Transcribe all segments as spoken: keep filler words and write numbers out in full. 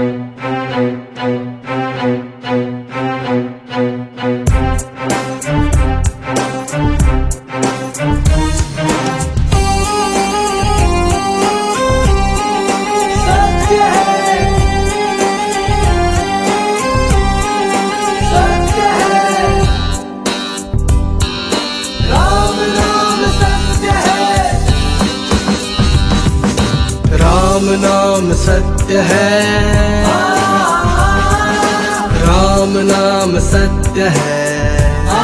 राम नाम सत्य है, राम नाम सत्य है,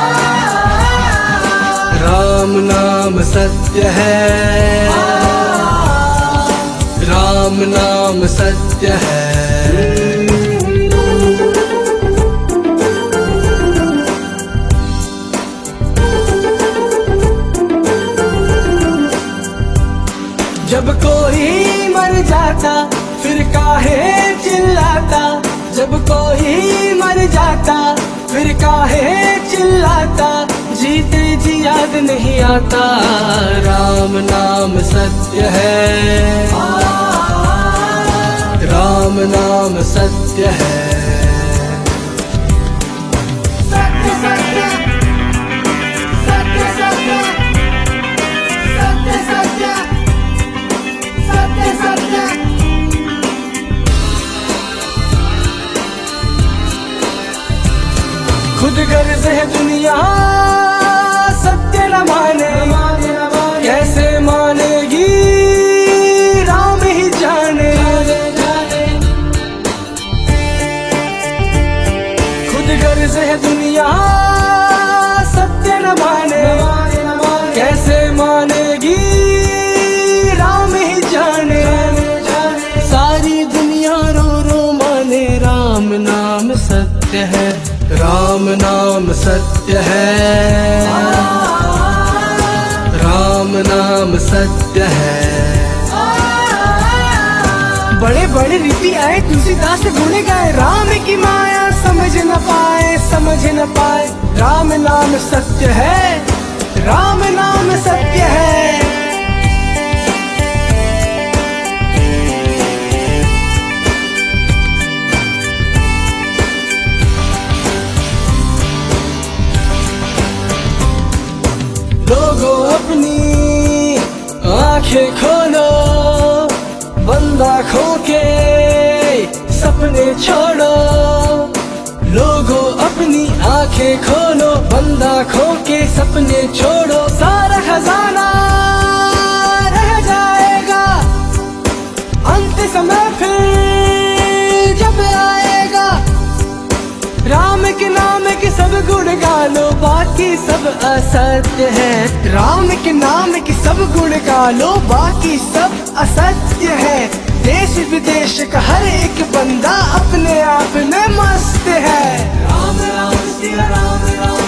राम नाम सत्य है, राम नाम सत्य है। जब कोई मर जाता फिर काहे चिल्लाता, जब कोई मर जाता फिर काहे चिल्लाता, जीते जी याद नहीं आता। राम नाम सत्य है, राम नाम सत्य है। सत्य सत्य सत्य सत्य सत्य सत्य सत्य सत्य। खुद गर्ज है दुनिया सत्य न माने, कैसे मानेगी राम ही जाने। खुद गर्ज है दुनिया सत्य न माने, कैसे मानेगी राम ही जाने। सारी दुनिया रो रो माने राम नाम सत्य है, राम नाम सत्य है, राम नाम सत्य है। बड़े बड़े रीति आए तुलसीदास गुण गाए, राम की माया समझ न पाए समझ न पाए। राम नाम सत्य है, राम नाम सत्य है। लोगों अपनी आंखें खोलो, बंदा खो के सपने छोड़ो। लोगों अपनी आंखें खोलो, बंदा खो के सपने छोड़ो। सारा खजाना रह जाएगा, अंत समय फिर जब आएगा। राम के नाम के सब गुण गालो, बाकी सब असत्य है। राम के नाम के सब गुण गालो, बाकी सब असत्य है। देश विदेश का हर एक बंदा अपने आप में मस्त है। राम राम सिया राम राम।